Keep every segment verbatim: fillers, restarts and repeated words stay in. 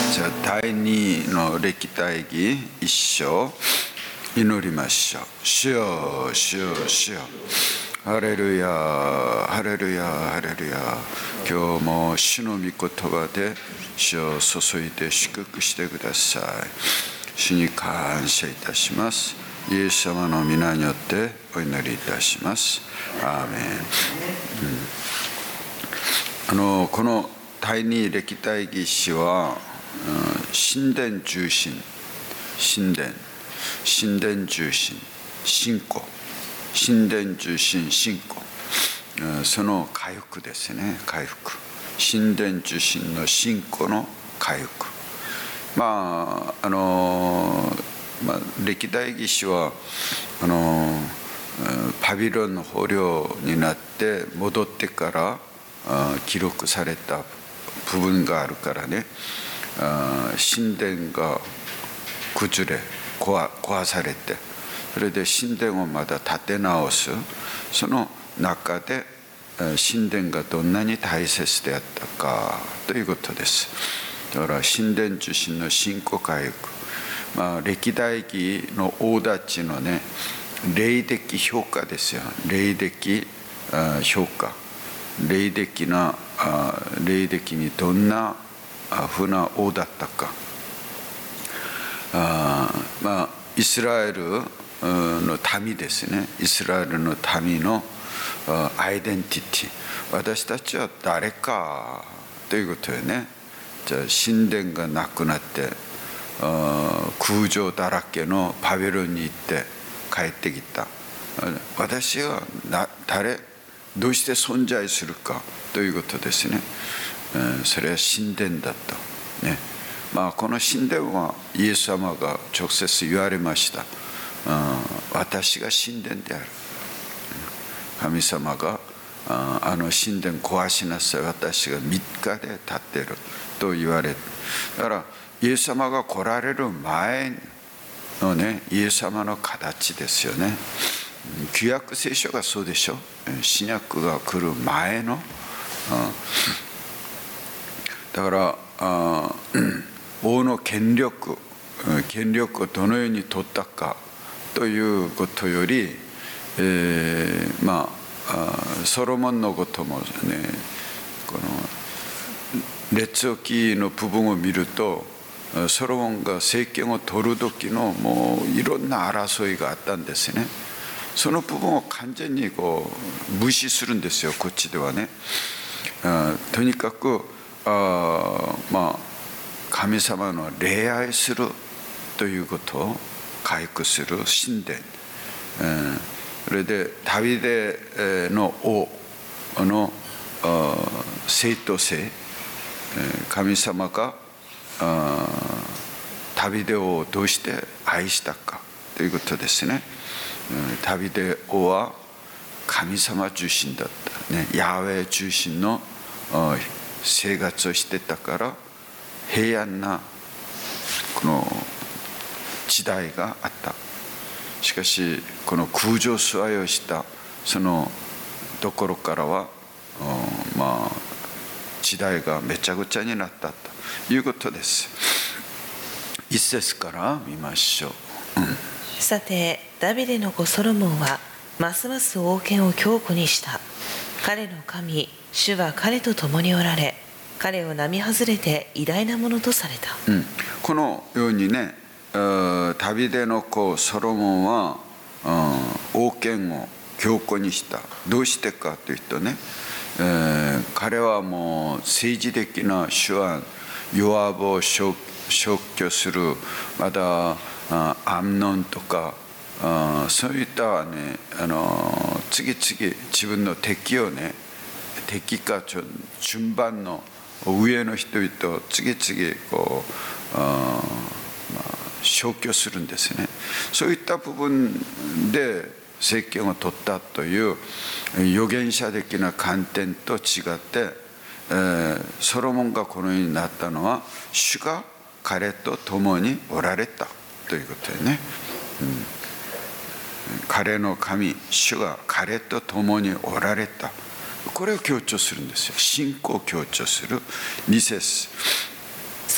じゃあ第二の歴代記一章祈りましょう。主よ主よ主よ、ハレルヤハレルヤハレルヤ。今日も主の御言葉で主を注いで祝福してください。主に感謝いたします。イエス様の皆によってお祈りいたします。アーメン。うん、あのこの第二歴代記史は神殿中心、神殿神殿中心信仰、神殿中心信仰、その回復ですね。回復、神殿中心の信仰の回復。まああの、まあ、歴代記史はあのバビロンの捕虜になって戻ってから記録された部分があるからね。神殿が崩れ 壊, 壊されて、それで神殿をまた建て直す。その中で神殿がどんなに大切であったかということです。だから神殿中心の信仰回復、まあ、歴代記の王たちのね、霊的評価ですよ。霊的評価、霊的な霊的にどんなふうな王だったか。あまあイスラエルの民ですね。イスラエルの民のアイデンティティ、私たちは誰かということよね。じゃあ神殿がなくなって空城だらけのバビロンに行って帰ってきた。私は誰、どうして存在するかということですね。それは神殿だったね。まあ、この神殿はイエス様が直接言われました。私が神殿である。神様があの神殿壊しなさい、私がみっかで建ってると言われる。だからイエス様が来られる前のね、イエス様の形ですよね。旧約聖書がそうでしょ。新約が来る前の、だからあ王の権力、権力をどのように取ったかということより、えー、まあソロモンのこともね、この列王記の部分を見ると、ソロモンが政権を取る時のもういろんな争いがあったんですね。その部分を完全にこう無視するんですよ、こっちではね。あとにかくあまあ神様の礼拝するということを回復する神殿、えー、それでダビデの王の正当性、神様がダビデ王をどうして愛したかということですね。ダビデ王は神様中心だった、ね、ヤーウェー中心の生活をしてたから平安なこの時代があった。しかしこの空城崇拝をしたそのところからはまあ時代がめちゃくちゃになったということです。一節から見ましょう。うん、 さてダビデの子ソロモンはますます王権を強固にした。彼の神主は彼と共におられ、彼を並外れて偉大なものとされた。 うん、このようにね、ダビデの子ソロモンは王権を強固にした。どうしてかというとね、えー、彼はもう政治的な手腕、ヨアブを消去する、またアムノンとかあそういったね、あの次々自分の敵をね、敵か順番の上の人々を次々こうあ、まあ、消去するんですね。そういった部分で政権を取ったという預言者的な観点と違って、えー、ソロモンがこのようになったのは主が彼と共におられたということでね、うん、彼の神主が彼と共におられた、これを強調するんですよ。信仰を強調するに節。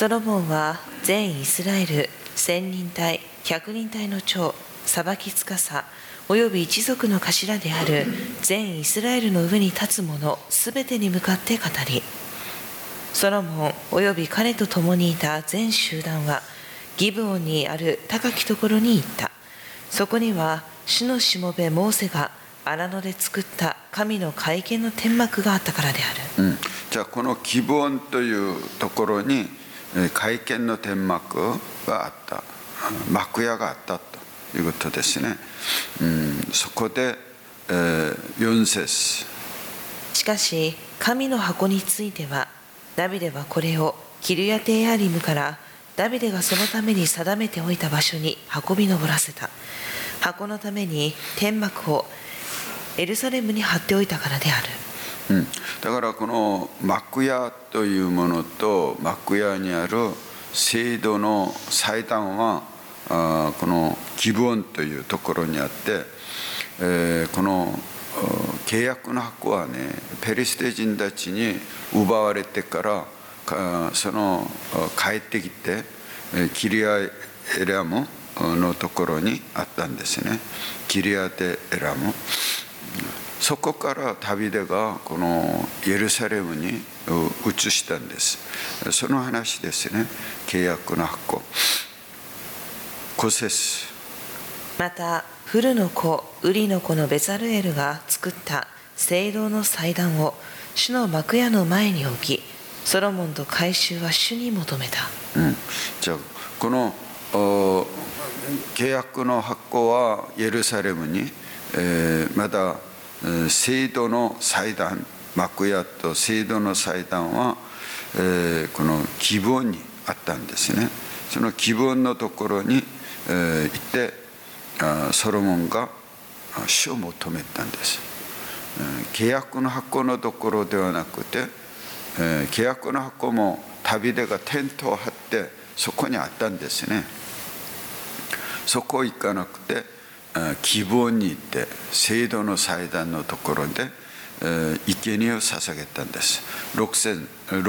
ソロモンは全イスラエル千人隊百人隊の長裁き司および一族の頭である全イスラエルの上に立つ者すべてに向かって語り、ソロモンおよび彼と共にいた全集団はギブオンにある高きところに行った。そこには主のしもべモーセが荒野で作った神の会見の天幕があったからである。 うん、じゃあこのギブオンというところに会見の天幕があった、幕屋があったということですね。うん、そこで、えー、よん節。 しかし神の箱についてはダビデはこれをキルヤテエアリムからダビデがそのために定めておいた場所に運び上らせた。箱のために天幕をエルサレムに張っておいたからである。 うん、だからこの幕屋というものと幕屋にある聖堂の祭壇はあこのギブオンというところにあって、えー、この契約の箱はねペリシテ人たちに奪われてからその帰ってきてキリアエラムのところにあったんですね。キリアテエラム、そこからダビデがこのエルサレムに移したんです。その話ですね。契約の箱ご節。 またフルの子ウリの子のベザルエルが作った聖堂の祭壇を主の幕屋の前に置き、ソロモンと改宗は主に求めた。 うん、じゃあこの契約の箱はエルサレムに、えー、まだ聖堂の祭壇、幕屋と聖堂の祭壇は、えー、このギブオンにあったんですね。そのギブオンのところに、えー、行ってソロモンが主を求めたんです。契約の箱のところではなくて、えー、契約の箱もダビデがテントを張ってそこにあったんですね。そこ行かなくてギブオンに行って聖堂の祭壇のところで生贄を捧げたんです。ろく節。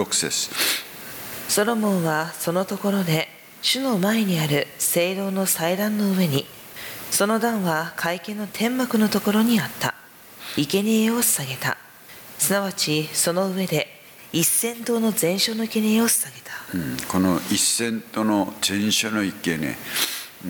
ソロモンはそのところで主の前にある聖堂の祭壇の上に、その壇は会見の天幕のところにあった生贄を捧げた。すなわちその上で一千頭の全焼の生贄を捧げた。 うん、この一千頭の全焼の生贄、うん、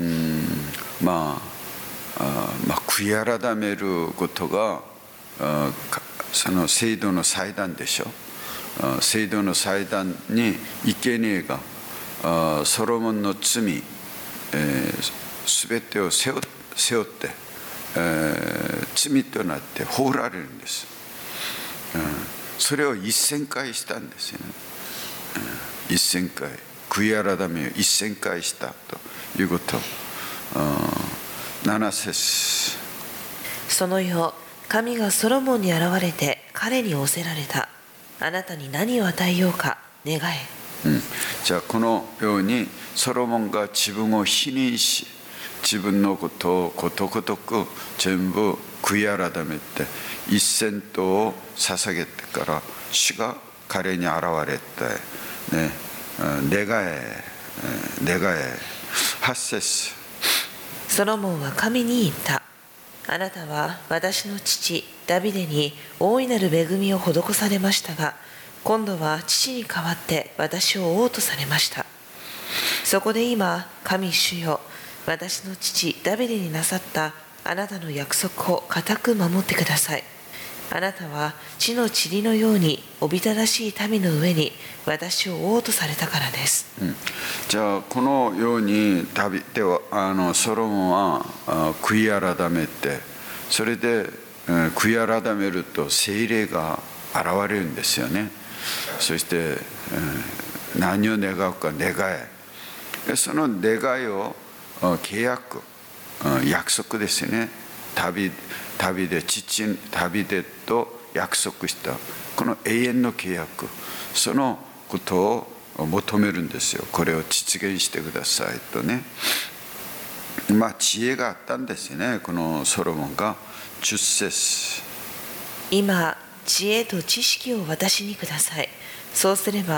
まああまあ、悔い改めることがあその聖堂の祭壇でしょ。あ聖堂の祭壇に生贄があソロモンの罪、えー、全てを背負背負って、えー、罪となって放られるんです、うん、それを一千回したんですよね、うん、一千回悔い改めを一千回したということ。なな節。 その夜神がソロモンに現れて彼に仰せられた。あなたに何を与えようか願え、 うん、じゃあこのようにソロモンが自分を否認し自分のことをことごとく全部悔い改めて一千頭を捧げてから主が彼に現れて、ね、願え願え。はち節。 ソロモンは神に言った。あなたは私の父ダビデに大いなる恵みを施されましたが、今度は父に代わって私を王とされました。そこで今神主よ、私の父ダビデになさったあなたの約束を固く守ってください。あなたは地の塵のようにおびただしい民の上に私を王とされたからです、 うん、じゃあこのようにダビデはあのソロモンは悔い改めて、それで悔い改めると聖霊が現れるんですよね。そして何を願うか願え、その願いを契約約束ですよね。旅旅で父旅でと約束したこの永遠の契約、そのことを求めるんですよ。これを実現してくださいとね。まあ知恵があったんですよね、このソロモンが。じゅっ節。 今知恵と知識を私にください。そうすれば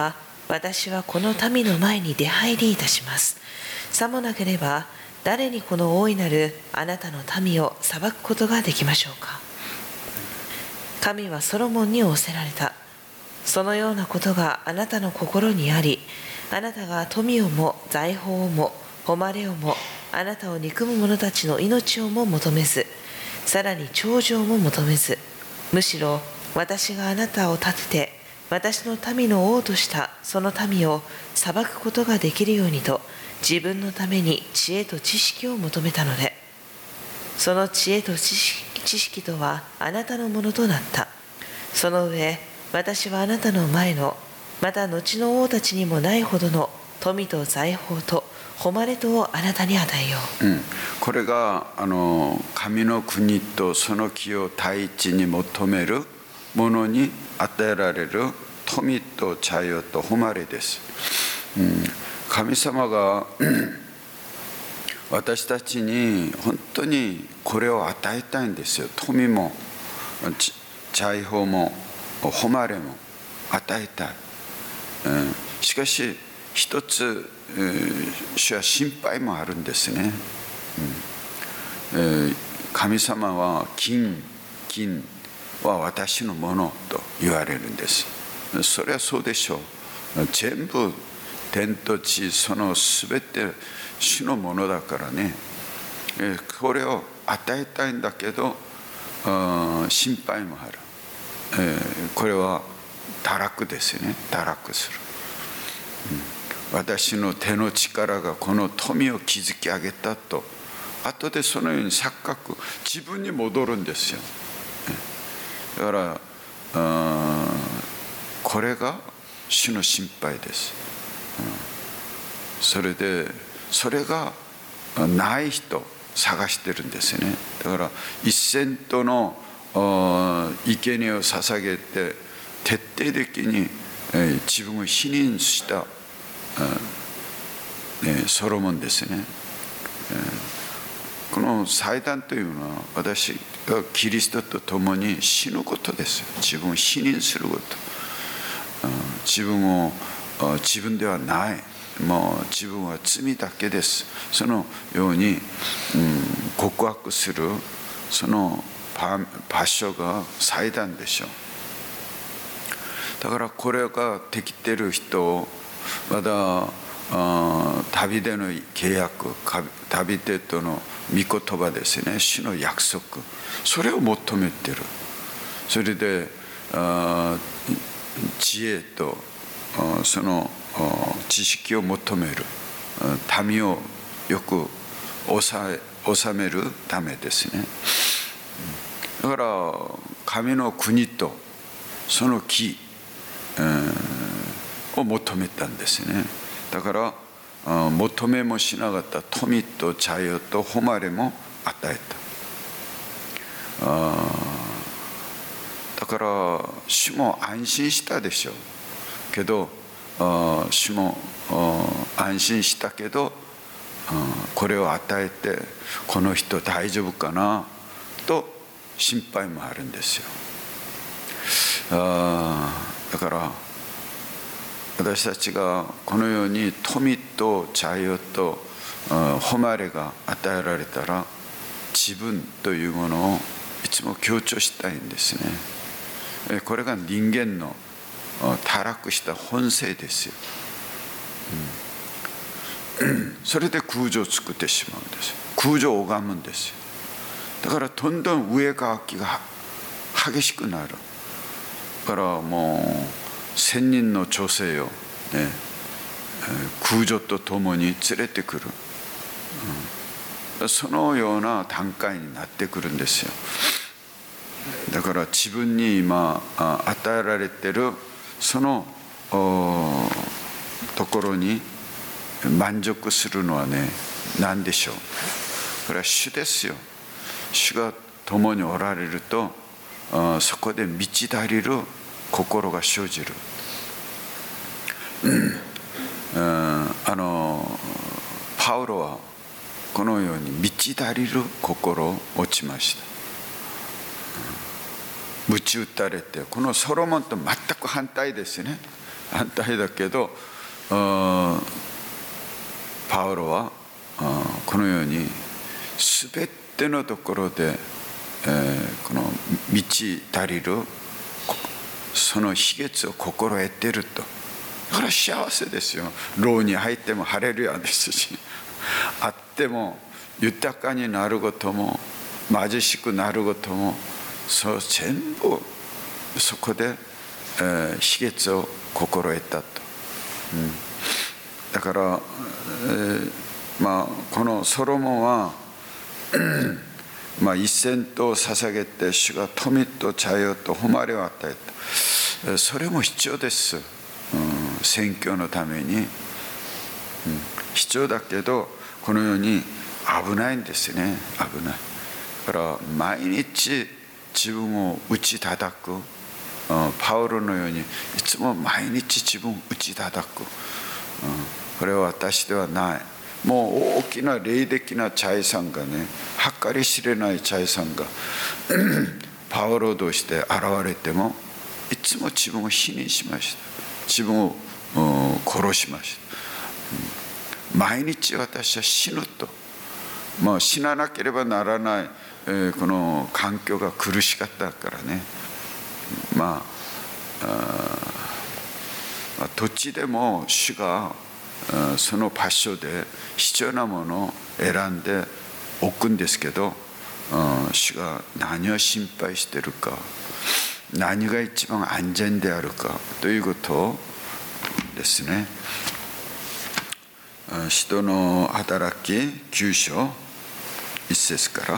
私はこの民の前に出入りいたします。さもなければ、誰にこの大いなるあなたの民を裁くことができましょうか。神はソロモンに仰せられた。そのようなことがあなたの心にあり、あなたが富をも財宝をも誉れをもあなたを憎む者たちの命をも求めず、さらに長寿をも求めず、むしろ私があなたを立てて私の民の王としたその民を裁くことができるようにと、自分のために知恵と知識を求めたので、その知恵と知識、知識とはあなたのものとなった。その上、私はあなたの前の、また後の王たちにもないほどの富と財宝と誉れとをあなたに与えよう。 うん、これがあの神の国とその木を第一に求める者に与えられる富と茶葉と誉れです。うん、神様が私たちに本当にこれを与えたいんですよ。富も財宝も誉れも与えたい。うん、しかし一つ、えー、主は心配もあるんですね。うんえー、神様は金、金は私のものと言われるんです。それはそうでしょう。全部天と地、そのすべて主のものだからね。えー、これを与えたいんだけど、心配もある。えー、これは堕落ですよね。堕落する。うん私の手の力がこの富を築き上げたと、後でそのように錯覚、自分に戻るんですよ。だからこれが主の心配です。それでそれがない人探してるんですね。だから一セントの生贄を捧げて徹底的に自分を否認したソロモンですね。この祭壇というのは私がキリストと共に死ぬことです。自分を否認すること、自分を自分ではない、もう自分は罪だけです、そのように、うん、告白するその場所が祭壇でしょう。だからこれができてる人をまだ旅での契約、旅でとの御言葉ですね、主の約束、それを求めてる。それで知恵とその知識を求める、民をよく治めるためですね。だから神の国とその木を求めたんですね。だから求めもしなかった富と茶葉と誉れも与えた。だから主も安心したでしょうけど、主も安心したけど、これを与えてこの人大丈夫かなと心配もあるんですよ。だから私たちがこのように富と茶葉と誉れが与えられたら、自分というものをいつも強調したいんですね。これが人間の堕落した本性ですよ。うん、それで空情を作ってしまうんです。空情を拝むんですよ。だからどんどん上かきが激しくなる。だからもう千人の女性を、ね、空女と共に連れてくる、うん、そのような段階になってくるんですよ。だから自分に今与えられているそのところに満足するのはね、何でしょう。これは主ですよ。主が共におられるとそこで満ち足りる心が生じる。うん、あのパウロはこのように満ち足りる心を持ちました。鞭打たれて、このソロモンと全く反対ですね。 反対だけど、パウロはこのように全てのところで、えー、この満ち足りるその秘訣を心得ていると。だから幸せですよ。牢に入ってもハレルヤですし、あっても豊かになることも貧しくなることも、そう全部そこで、えー、秘訣を心得たと、うん、だから、えーまあ、このソロモンはまあ一千頭を捧げて主が富と茶葉と誉れを与えた。それも必要です、うん、宣教のために、うん、必要だけどこのように危ないんですね。危ない。だから毎日自分を打ち叩く、パウロのようにいつも毎日自分を打ち叩く、これは私ではない。もう大きな霊的な財産がね、計り知れない財産がパウロとして現れてもいつも自分を否認しました。自分を殺しました。毎日私は死ぬと、まあ、死ななければならない、えー、この環境が苦しかったからね、まあ、あ土地でも主がその場所で必要なものを選んで置くんですけど、主が何を心配しているか、何が一番安全であるかということですね。使徒の働ききゅう章一節から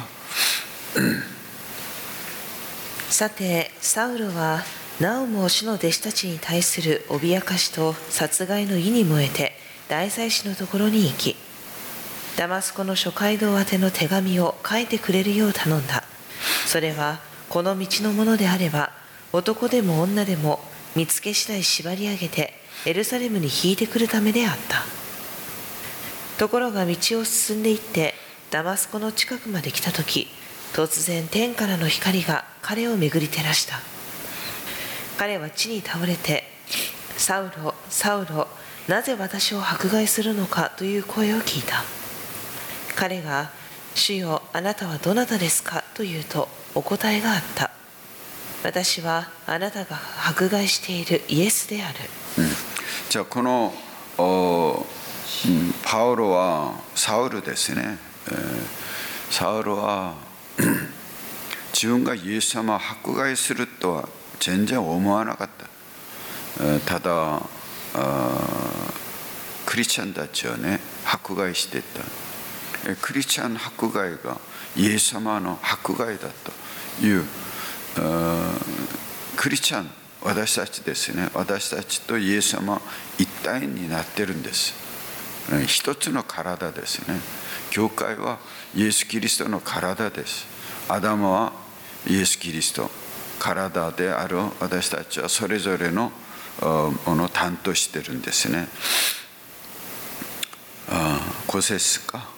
さてサウロはなおも主の弟子たちに対する脅かしと殺害の意に燃えて大祭司のところに行き、ダマスコの諸街道宛ての手紙を書いてくれるよう頼んだ。それはこの道のものであれば男でも女でも見つけ次第縛り上げてエルサレムに引いてくるためであった。ところが道を進んでいってダマスコの近くまで来たとき、突然天からの光が彼を巡り照らした。彼は地に倒れて、サウロ、サウロ、なぜ私を迫害するのかという声を聞いた。彼が、主よ、あなたはどなたですかと言うと、お答えがあった。私はあなたが迫害しているイエスである。 うん、じゃあこのうん、パウロはサウルですね、えー、サウルは自分がイエス様を迫害するとは全然思わなかった、えー、ただクリスチャンたちはね迫害していた、えー、クリスチャンの迫害がイエス様の迫害だという、えー、クリスチャン私たちですね、私たちとイエス様一体になってるんです。一つの体ですね。教会はイエス・キリストの体です。アダムはイエス・キリスト、体である私たちはそれぞれのものを担当してるんですね。ご節か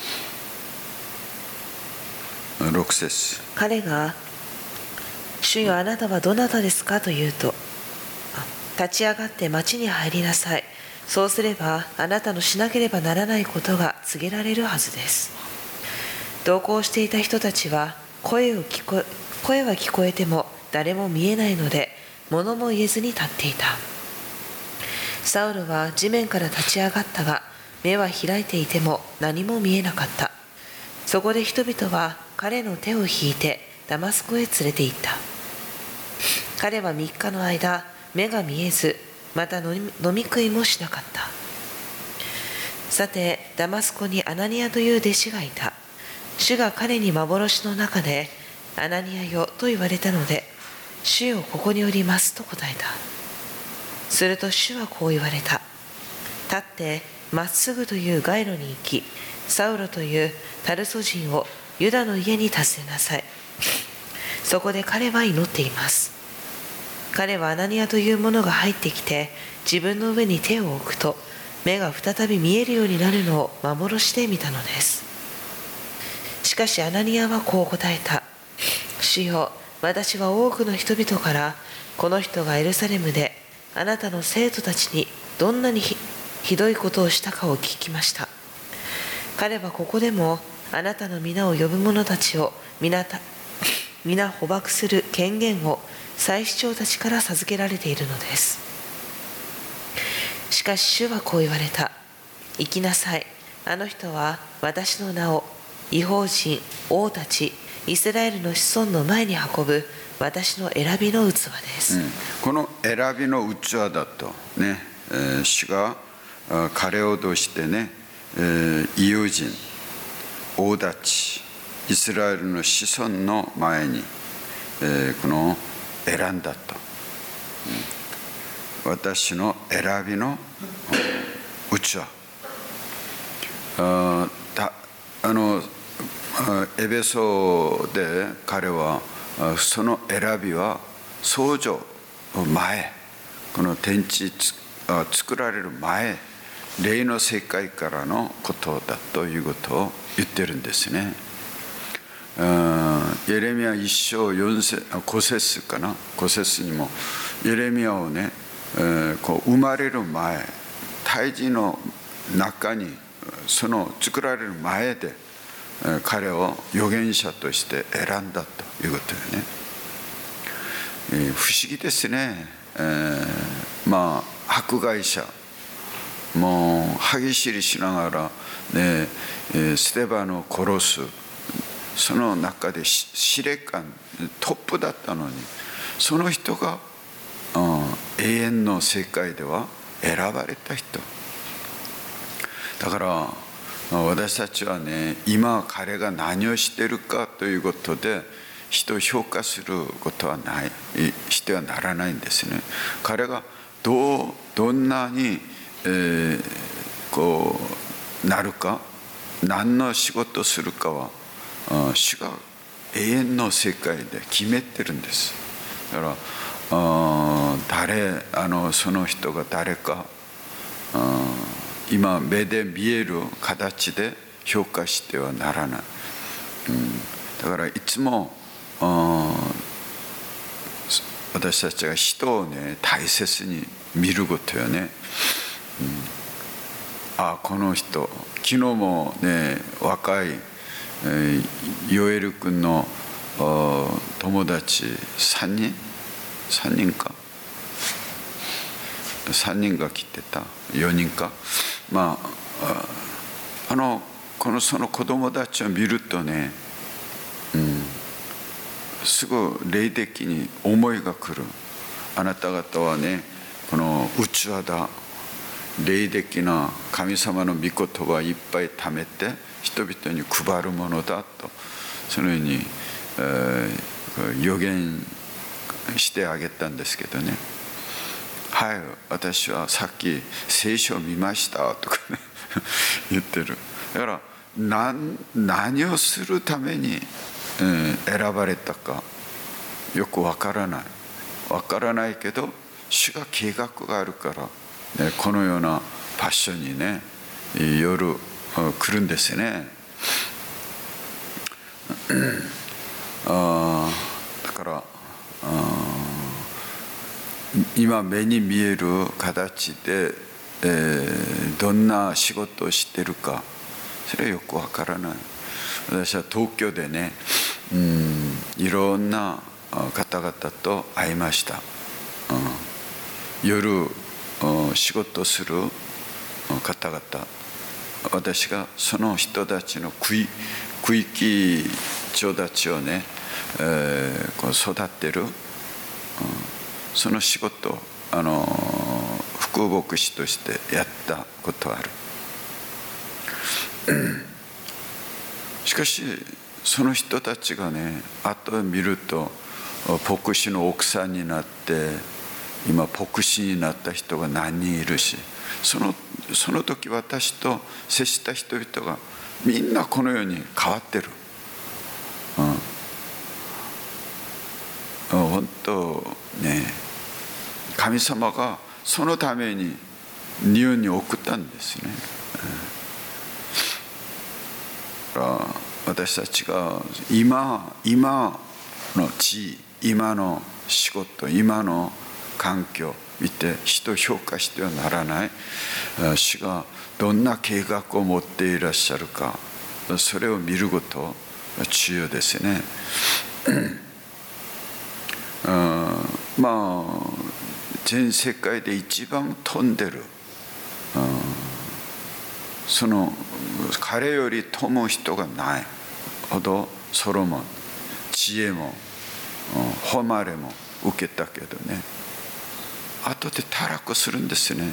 ろく節。 彼が、主よあなたはどなたですかと言うと、立ち上がって町に入りなさい。そうすればあなたのしなければならないことが告げられるはずです。同行していた人たちは声を聞こ声は聞こえても誰も見えないので物も言えずに立っていた。サウルは地面から立ち上がったが目は開いていても何も見えなかった。そこで人々は彼の手を引いてダマスコへ連れて行った。彼はみっかの間目が見えずまた飲み、飲み食いもしなかった。さてダマスコにアナニアという弟子がいた。主が彼に幻の中でアナニアよと言われたので、主よここにおりますと答えた。すると主はこう言われた。立ってまっすぐという街路に行き、サウロというタルソ人をユダの家に訪ねなさい。そこで彼は祈っています。彼はアナニアという者が入ってきて自分の上に手を置くと目が再び見えるようになるのを幻で見たのです。しかしアナニアはこう答えた。主よ、私は多くの人々からこの人がエルサレムであなたの生徒たちにどんなに ひ, ひどいことをしたかを聞きました。彼はここでもあなたの皆を呼ぶ者たちを皆た皆捕獲する権限を祭司長たちから授けられているのです。しかし主はこう言われた。行きなさい。あの人は私の名を異邦人、王たち、イスラエルの子孫の前に運ぶ私の選びの器です、 うん、この選びの器だとね、えー、主が彼を通してね、えー、異邦人、王たち、イスラエルの子孫の前に、えー、この選んだと、うん、私の選びの器。あだあのエベソで彼はその選びは創造前、この天地作られる前、霊の世界からのことだということを言ってるんですね。エレミヤ一章四節、五節かな、五節にもエレミヤをね、こう生まれる前、胎児の中にその作られる前で彼を預言者として選んだということでね、えー、不思議ですね。えー、まあ迫害者、もう歯ぎしりしながら、ね、えー、ステバノを殺す、その中で司令官トップだったのに、その人が、うん、永遠の世界では選ばれた人だから、私たちはね、今彼が何をしているかということで人を評価することはない、してはならないんですね。彼がどうどんなに、えー、こうなるか、何の仕事をするかは主が永遠の世界で決めてるんです。だからあ誰あのその人が誰か、あ今目で見える形で評価してはならない、うん、だからいつも私たちが人をね大切に見ることよね、うん、あこの人、昨日もね若い、えー、ヨエル君の友達さんにんさんにんかさんにんが来てた、よにんか、まあ、あのこのその子供たちを見るとね、うん、すぐ霊的に思いが来る。あなた方はね、この器だ、霊的な神様の御言葉をいっぱい貯めて人々に配るものだと、そのように、えー、予言してあげたんですけどね、はい、私はさっき聖書を見ましたとかね言ってる。だから何、何をするために、えー、選ばれたかよくわからないわからないけど、主が計画があるから、ね、このような場所にね夜来るんですね。あだから今目に見える形で、えー、どんな仕事をしてるか、それはよくわからない。私は東京でね、うん、いろんな方々と会いました、うん、夜仕事する方々、私がその人たちの区域長たちをね、えー、こう育てる、うん、その仕事をあの副牧師としてやったことある。しかしその人たちがね、後を見ると牧師の奥さんになって今牧師になった人が何人いるし、そのその時私と接した人々がみんなこのように変わってる、うん、本当ね、神様がそのために日本に送ったんですね。だから私たちが今今の地位、今の仕事、今の環境見て人を評価してはならない。主がどんな計画を持っていらっしゃるか、それを見ること重要ですね。まあ全世界で一番飛んでる、その彼より富む人がないほどソロモン知恵も誉れも受けたけどね、後で堕落するんですね。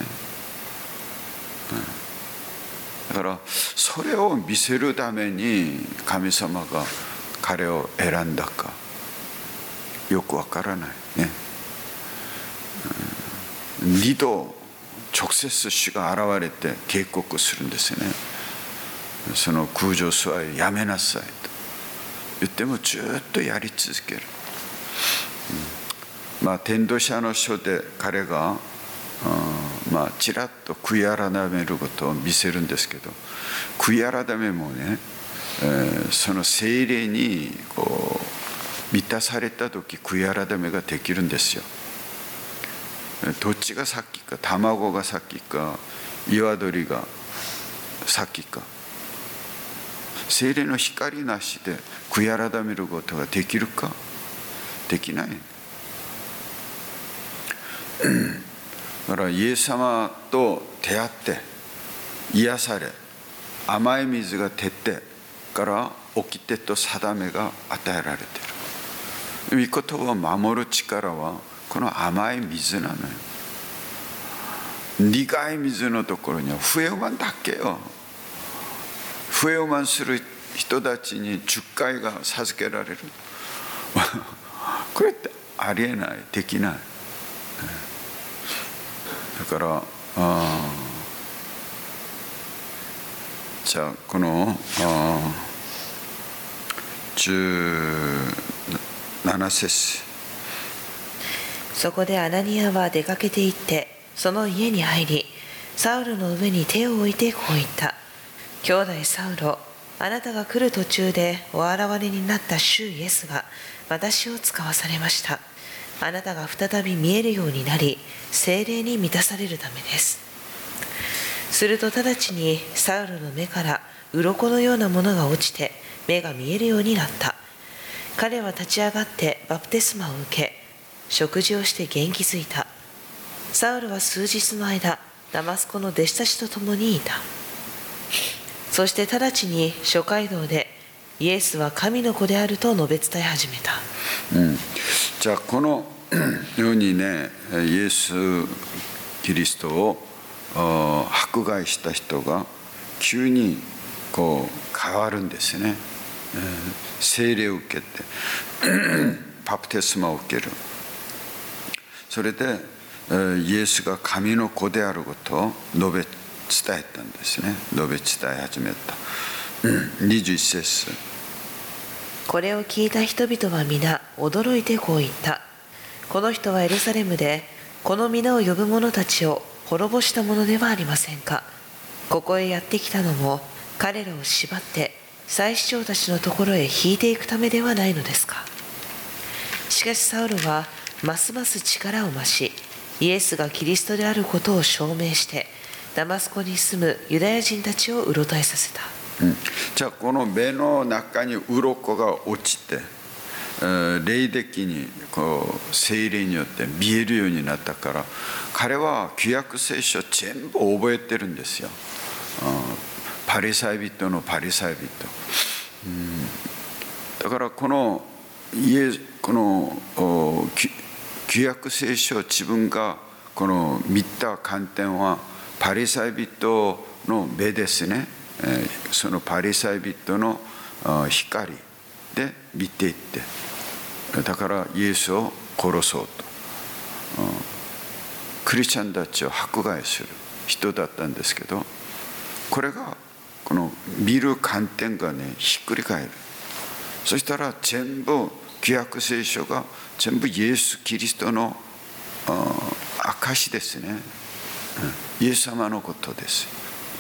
だからそれを見せるために神様が彼を選んだかよくわからないね。二度直接主が現れて警告するんですよね。その空上座りやめなさいと言ってもずっとやり続ける。うん、まあ伝道者の書で彼が、うん、まあちらっと悔い改めることを見せるんですけど、悔い改めもね、えー、その聖霊にこう満たされた時悔い改めができるんですよ。どっちが先か、卵が先か鶏が先か。聖霊の光なしで悔い改めることができるか、できない。だからイエス様と出会って癒され、甘い水が出てから起きてと定めが与えられている。御言葉を守る力はこの甘い水なのよ。苦い水のところには不平満だけよ。不平満する人たちにじゅっかいが授けられる。これってありえない、できない。だからあじゃあこのあじゅうなな節、 そこでアナニアは出かけて行ってその家に入り、サウルの上に手を置いてこう言った。兄弟サウロ、あなたが来る途中でお現れになった主イエスが私を使わされました。あなたが再び見えるようになり、聖霊に満たされるためです。すると直ちにサウルの目から鱗のようなものが落ちて目が見えるようになった。彼は立ち上がってバプテスマを受け、食事をして元気づいた。サウルは数日の間ダマスコの弟子たちと共にいた。そして直ちに諸街道でイエスは神の子であると述べ伝え始めた。 うん、じゃあこのようにね、イエス・キリストを迫害した人が急にこう変わるんですね。聖霊を受けてバプテスマを受ける。それでイエスが神の子であることを述べ伝えたんですね。述べ伝え始めた。にじゅういち節、 これを聞いた人々は皆驚いてこう言った。この人はエルサレムでこの皆を呼ぶ者たちを滅ぼしたものではありませんか。ここへやってきたのも彼らを縛って祭司長たちのところへ引いていくためではないのですか。しかしサウルはますます力を増し、イエスがキリストであることを証明してダマスコに住むユダヤ人たちをうろたえさせた。 うん、じゃあこの目の中に鱗が落ちて、えー、霊的にこう聖霊によって見えるようになったから、彼は旧約聖書全部覚えてるんですよ。パリサイ人のパリサイ人、うん、だからこの家この旧約聖書自分がこの見た観点はパリサイ人の目ですね。そのパリサイ人の光で見ていって、だからイエスを殺そうとクリスチャンたちを迫害する人だったんですけど、これがこの見る観点がねひっくり返る。そしたら全部旧約聖書が全部イエス・キリストの証ですね。イエス様のことです。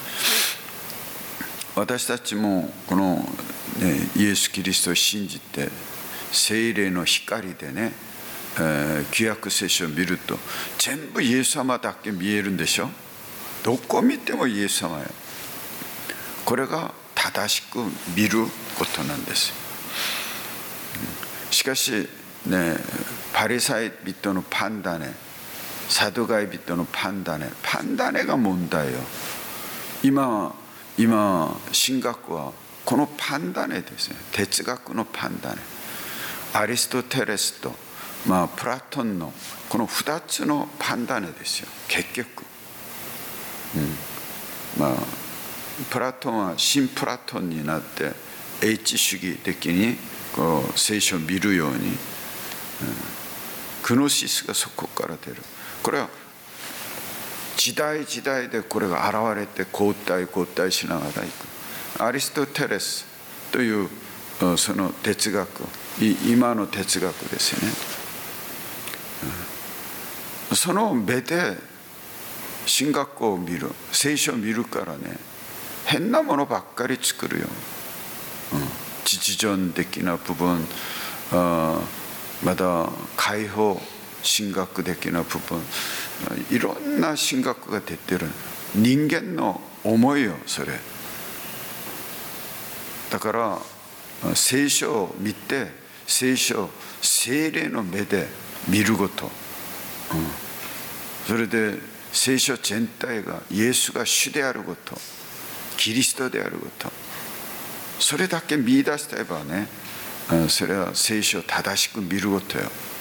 私たちもこの、ね、イエス・キリストを信じて聖霊の光でね、 旧約聖書を見ると全部イエス様だけ見えるんでしょ。どこ見てもイエス様よ。これが正しく見ることなんです。しかしね、パリサイ人の判断ね、サドガイ人の判断ね、判断が問題よ。今今神学はこの判断ですね。哲学の判断、アリストテレスと、まあ、プラトンのこのふたつの判断ですよ。結局、うん、まあプラトンは新プラトンになって英知主義的にこう聖書を見るように、うん、グノシスがそこから出る。これは時代時代でこれが現れて交代交代しながらいく。アリストテレスというその哲学、今の哲学ですよね。その目で神学校を見る、聖書を見るからね、変なものばっかり作るよ。うん、実存的な部分、あまた解放神学的な部分、いろんな神学が出てる。人間の思いよ、それ。だから聖書を見て、聖書を聖霊の目で見ること、うん、それで聖書全体がイエスが主であること、キリストであること、それだけ見出してればね、それは聖書を正しく見ることよ。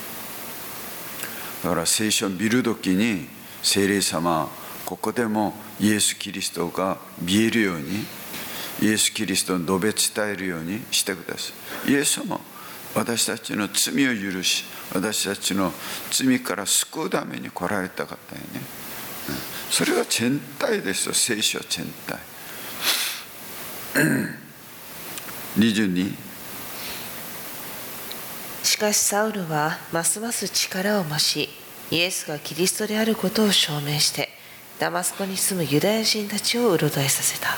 だから聖書を見るときに聖霊様、ここでもイエス・キリストが見えるように、イエス・キリストを述べ伝えるようにしてください。イエス様、私たちの罪を許し、私たちの罪から救うために来られた方よね。それが全体ですよ、聖書全体。にじゅうに。 しかしサウルはますます力を増し、イエスがキリストであることを証明して、ダマスコに住むユダヤ人たちをうろたえさせた。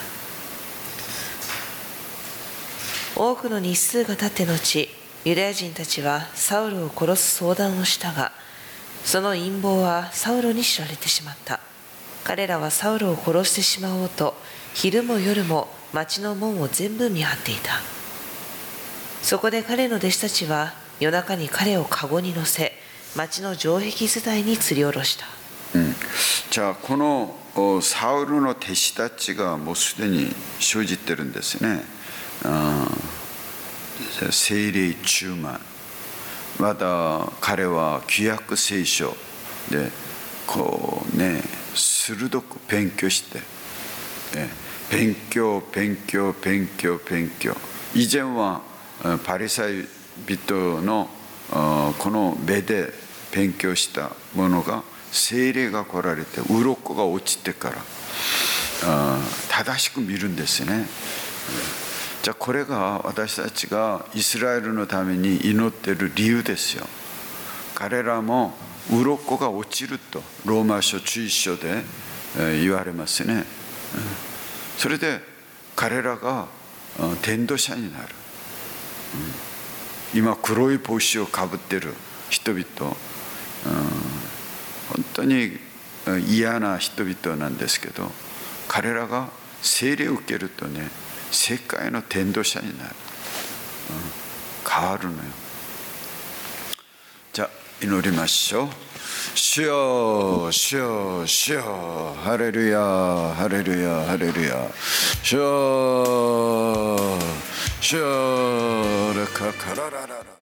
多くの日数が経って後、ユダヤ人たちはサウルを殺す相談をしたが、その陰謀はサウルに知られてしまった。彼らはサウルを殺してしまおうと、昼も夜も町の門を全部見張っていた。そこで彼の弟子たちは夜中に彼を籠に乗せ、町の城壁伝いに吊り下ろした。 うん、じゃあこのサウルの弟子たちがもうすでに生じてるんですね。聖霊充満、また彼は旧約聖書でこうね、鋭く勉強して、ね、勉強勉強勉強勉強。以前はパリサイ人のこの目で勉強したものが、聖霊が来られて鱗が落ちてから正しく見るんですね。じゃあこれが私たちがイスラエルのために祈っている理由ですよ。彼らも鱗が落ちるとローマ書じゅういち章で言われますね。それで彼らが伝道者になる。今黒い帽子をかぶっている人々、本当に嫌な人々なんですけど、彼らが聖霊を受けるとね、世界の伝道者になる、うん、変わるのよ。じゃあ祈りましょう。主よ主よ主よ、ハレルヤハレルヤハレルヤ、主よ主よレカカララララ。